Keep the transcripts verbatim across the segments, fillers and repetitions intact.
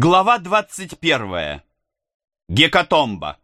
Глава двадцать первая. Гекатомба.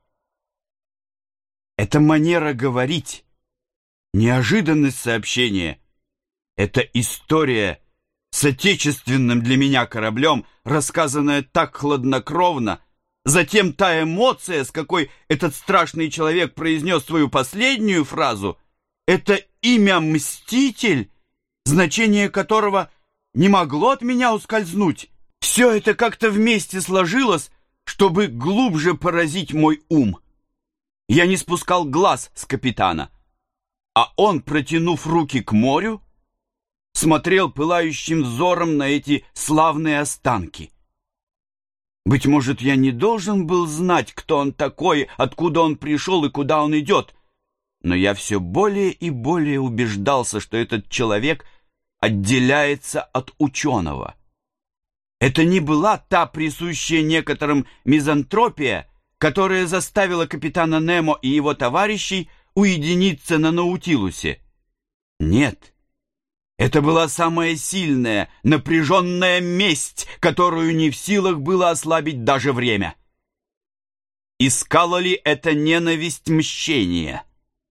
Эта манера говорить, неожиданность сообщения, эта история с отечественным для меня кораблем, рассказанная так хладнокровно, затем та эмоция, с какой этот страшный человек произнес свою последнюю фразу, это имя «Мститель», значение которого не могло от меня ускользнуть. Все это как-то вместе сложилось, чтобы глубже поразить мой ум. Я не спускал глаз с капитана, а он, протянув руки к морю, смотрел пылающим взором на эти славные останки. Быть может, я не должен был знать, кто он такой, откуда он пришел и куда он идет, но я все более и более убеждался, что этот человек отделяется от ученого. Это не была та присущая некоторым мизантропия, которая заставила капитана Немо и его товарищей уединиться на Наутилусе. Нет, это была самая сильная, напряженная месть, которую не в силах было ослабить даже время. Искала ли это ненависть мщения?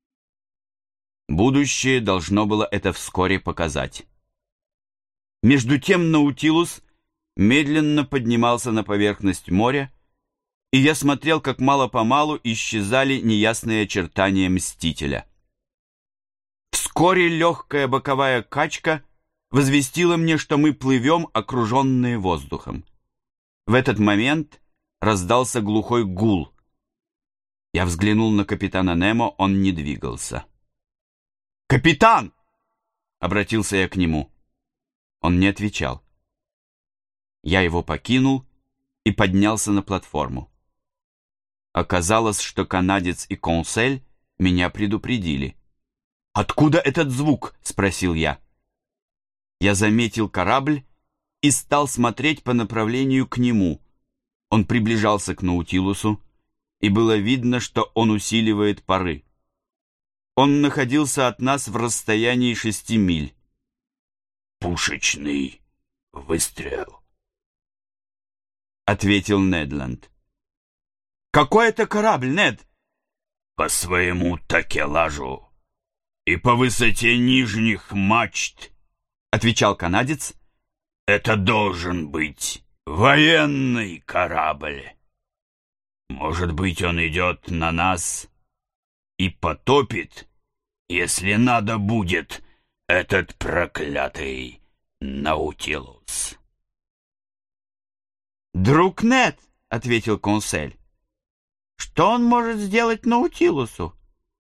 Будущее должно было это вскоре показать. Между тем Наутилус медленно поднимался на поверхность моря, и я смотрел, как мало-помалу исчезали неясные очертания Мстителя. Вскоре легкая боковая качка возвестила мне, что мы плывем, окруженные воздухом. В этот момент раздался глухой гул. Я взглянул на капитана Немо, он не двигался. «Капитан!» — обратился я к нему. Он не отвечал. Я его покинул и поднялся на платформу. Оказалось, что канадец и консель меня предупредили. «Откуда этот звук?» — спросил я. Я заметил корабль и стал смотреть по направлению к нему. Он приближался к Наутилусу, и было видно, что он усиливает пары. Он находился от нас в расстоянии шести миль. «Пушечный выстрел», — ответил Нед Ленд. «Какой это корабль, Нед?» «По своему такелажу и по высоте нижних мачт», — отвечал канадец, — «это должен быть военный корабль. Может быть, он идет на нас и потопит, если надо будет, этот проклятый Наутилус». «Друг Нед», — ответил консель, — «что он может сделать Наутилусу?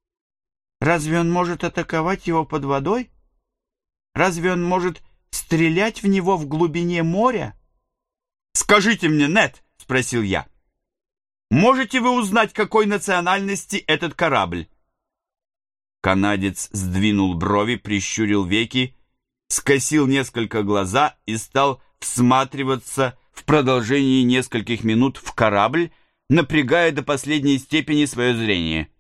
Разве он может атаковать его под водой? Разве он может стрелять в него в глубине моря?» «Скажите мне, Нед», — спросил я, — «можете вы узнать, какой национальности этот корабль?» Канадец сдвинул брови, прищурил веки, скосил несколько глаза и стал всматриваться в продолжении нескольких минут в корабль, напрягая до последней степени свое зрение.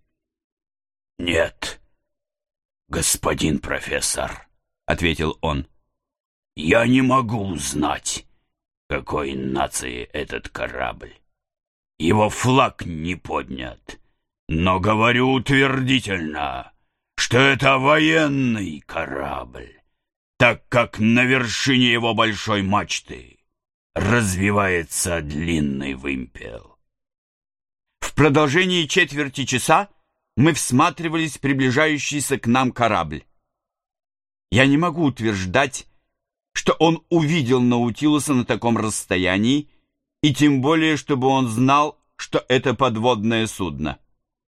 «Нет, господин профессор», — ответил он, — «я не могу узнать, какой нации этот корабль. Его флаг не поднят, но говорю утвердительно, что это военный корабль, так как на вершине его большой мачты развивается длинный вымпел». В продолжении четверти часа мы всматривались в приближающийся к нам корабль. Я не могу утверждать, что он увидел Наутилуса на таком расстоянии, и тем более, чтобы он знал, что это подводное судно.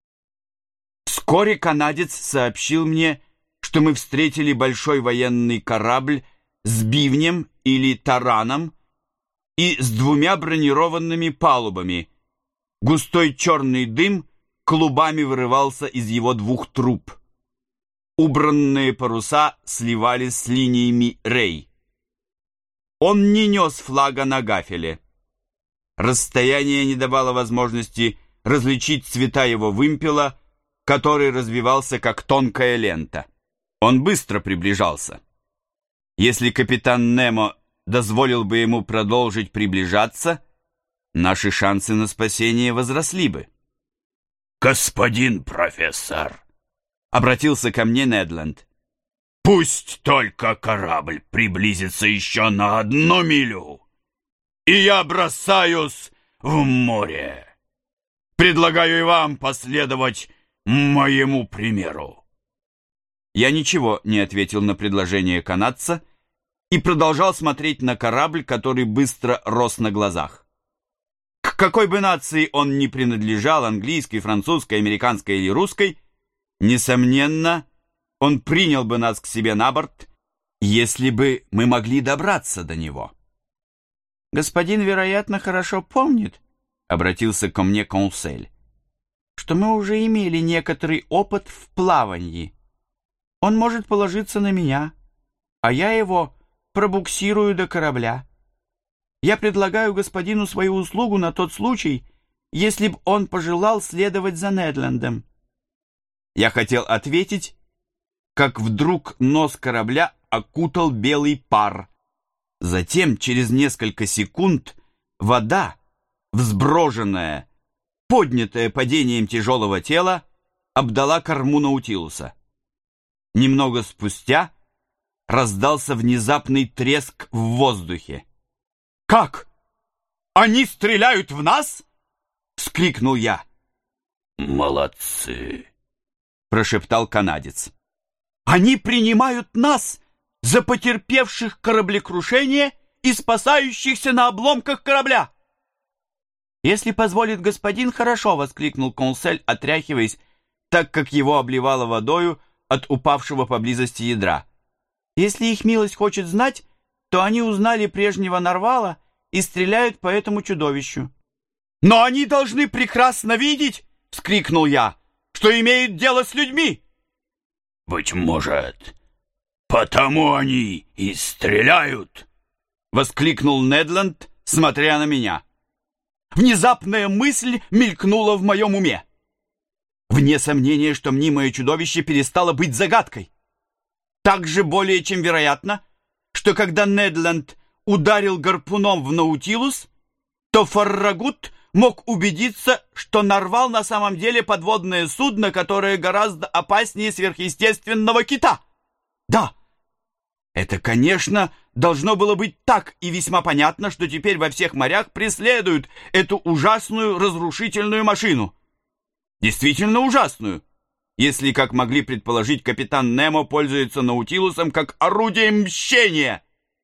Вскоре канадец сообщил мне, что мы встретили большой военный корабль с бивнем или тараном и с двумя бронированными палубами. Густой черный дым клубами вырывался из его двух труб. Убранные паруса сливались с линиями рей. Он не нес флага на гафеле. Расстояние не давало возможности различить цвета его вымпела, который развивался как тонкая лента. Он быстро приближался. Если капитан Немо дозволил бы ему продолжить приближаться, наши шансы на спасение возросли бы. «Господин профессор», — обратился ко мне Недленд, — «пусть только корабль приблизится еще на одну милю, и я бросаюсь в море. Предлагаю и вам последовать моему примеру». Я ничего не ответил на предложение канадца и продолжал смотреть на корабль, который быстро рос на глазах. К какой бы нации он ни принадлежал, английской, французской, американской или русской, несомненно, он принял бы нас к себе на борт, если бы мы могли добраться до него. «Господин, вероятно, хорошо помнит», — обратился ко мне консель, «что мы уже имели некоторый опыт в плавании. Он может положиться на меня, а я его пробуксирую до корабля. Я предлагаю господину свою услугу на тот случай, если б он пожелал следовать за Недлендом». Я хотел ответить, как вдруг нос корабля окутал белый пар. Затем, через несколько секунд, вода, взброженная, поднятая падением тяжелого тела, обдала корму Наутилуса. Немного спустя раздался внезапный треск в воздухе. «Как? Они стреляют в нас?» — вскрикнул я. «Молодцы!» — прошептал канадец. «Они принимают нас за потерпевших кораблекрушение и спасающихся на обломках корабля!» «Если позволит господин, хорошо!» — воскликнул консель, отряхиваясь, так как его обливало водою от упавшего поблизости ядра. «Если их милость хочет знать, то они узнали прежнего Нарвала и стреляют по этому чудовищу». «Но они должны прекрасно видеть!» — вскрикнул я, — «что имеют дело с людьми!» «Быть может, потому они и стреляют!» — воскликнул Недленд, смотря на меня. Внезапная мысль мелькнула в моем уме. Вне сомнения, что мнимое чудовище перестало быть загадкой. Также более чем вероятно, что когда Недленд ударил гарпуном в Наутилус, то Фаррагут мог убедиться, что Нарвал на самом деле подводное судно, которое гораздо опаснее сверхъестественного кита. Да, это, конечно, должно было быть так, и весьма понятно, что теперь во всех морях преследуют эту ужасную разрушительную машину. Действительно ужасную, если, как могли предположить, капитан Немо пользуется Наутилусом как орудием мщения.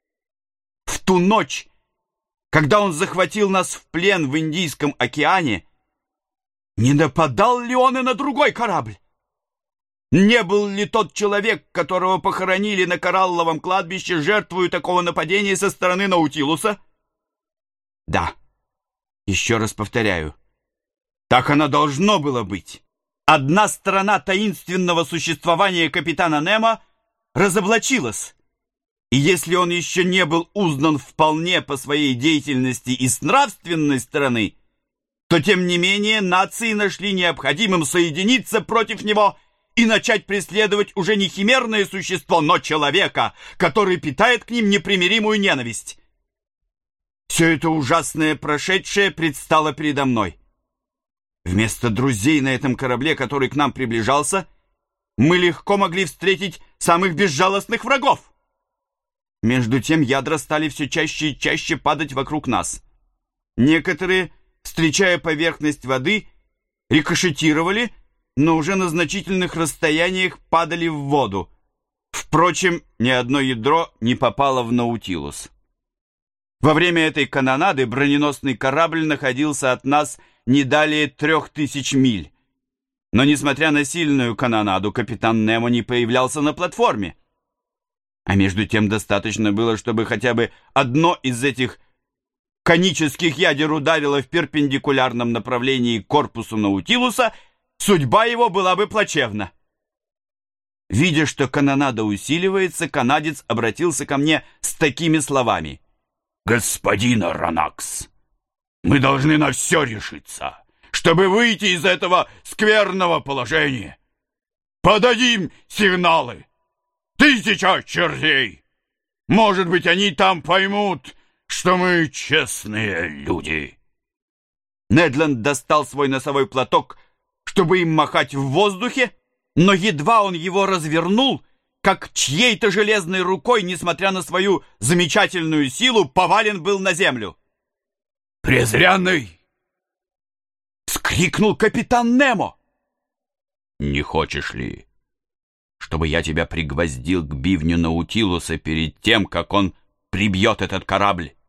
В ту ночь, когда он захватил нас в плен в Индийском океане, не нападал ли он и на другой корабль? Не был ли тот человек, которого похоронили на коралловом кладбище, жертвою такого нападения со стороны Наутилуса? Да, еще раз повторяю, так оно должно было быть. Одна сторона таинственного существования капитана Немо разоблачилась, и если он еще не был узнан вполне по своей деятельности и с нравственной стороны, то тем не менее нации нашли необходимым соединиться против него и начать преследовать уже не химерное существо, но человека, который питает к ним непримиримую ненависть. Все это ужасное прошедшее предстало передо мной. Вместо друзей на этом корабле, который к нам приближался, мы легко могли встретить самых безжалостных врагов. Между тем ядра стали все чаще и чаще падать вокруг нас. Некоторые, встречая поверхность воды, рикошетировали, но уже на значительных расстояниях падали в воду. Впрочем, ни одно ядро не попало в Наутилус. Во время этой канонады броненосный корабль находился от нас не далее трех тысяч миль. Но, несмотря на сильную канонаду, капитан Немо не появлялся на платформе. А между тем достаточно было, чтобы хотя бы одно из этих конических ядер ударило в перпендикулярном направлении к корпусу Наутилуса, судьба его была бы плачевна. Видя, что канонада усиливается, канадец обратился ко мне с такими словами. «Господин Аронакс, мы должны на все решиться, чтобы выйти из этого скверного положения. Подадим сигналы. Тысяча чертей. Может быть, они там поймут, что мы честные люди». Недленд достал свой носовой платок, чтобы им махать в воздухе, но едва он его развернул, как чьей-то железной рукой, несмотря на свою замечательную силу, повален был на землю. «Презренный!» — вскрикнул капитан Немо. «Не хочешь ли, чтобы я тебя пригвоздил к бивню Наутилуса перед тем, как он прибьет этот корабль?»